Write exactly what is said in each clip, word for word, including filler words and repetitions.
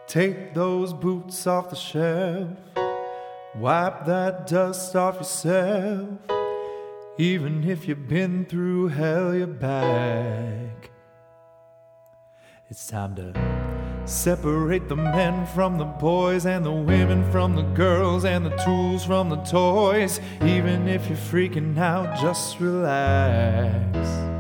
Take those boots off the shelf, wipe that dust off yourself. Even if you've been through hell, you're back. It's time to separate the men from the boys, and the women from the girls, and the tools from the toys. Even if you're freaking out, just relax.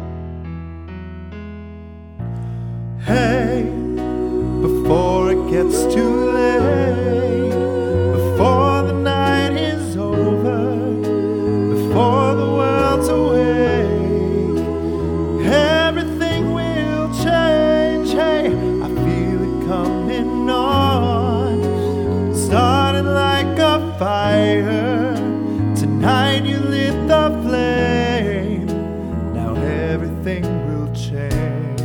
Hey, before it gets too late, before the night is over, before the world's awake, everything will change. Hey, I feel it coming on, starting like a fire. Tonight you lit the flame, now everything will change.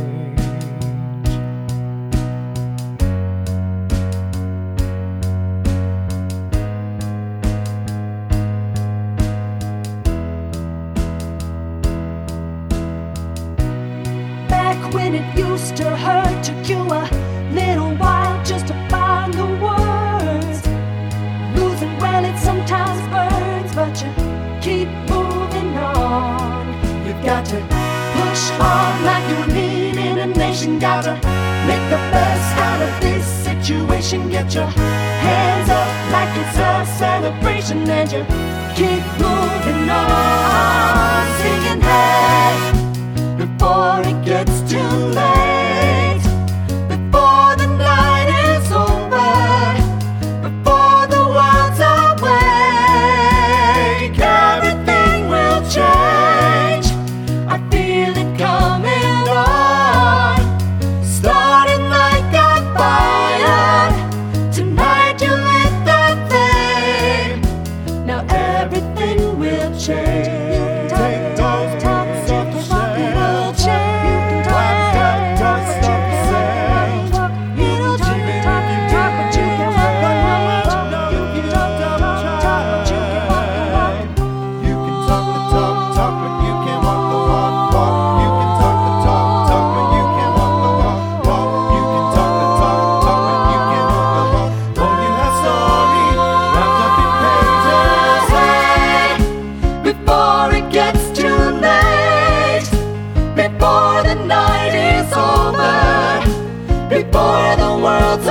When it used to hurt, took you a little while just to find the words. Losing, well, it sometimes burns, but you keep moving on. You've got to push on like you're leading a nation. Got to make the best out of this situation. Get your hands up like it's a celebration, and you keep moving on, singing hey, before it gets too late, before the night is over, before the world's awake, everything will change. I feel it coming on, starting like a fire. Tonight you lit the flame, now everything will change. Take those boots off the shelf, before the night is over, before the world's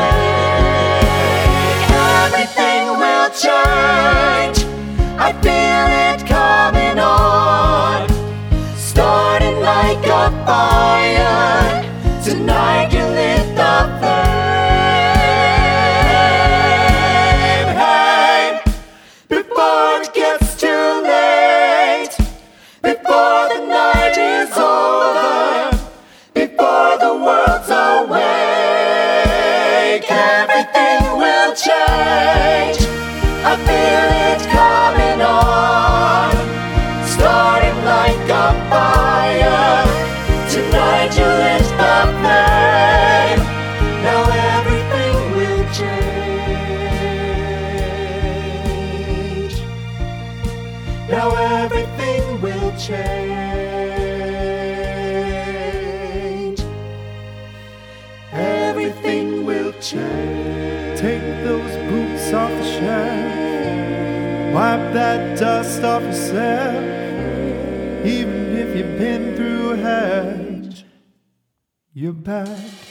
awake, everything will change. I feel it coming on, starting like a fire. Tonight you lit the flame. Hey, before it gets too late, before the night is over, before the world's awake, everything will change. I feel it coming on, starting like a fire. Tonight you lit the flame, now everything will change. Now everything will change. Everything will change. Take those boots off the shelf, wipe that dust off yourself. Even if you've been through hell, you're back.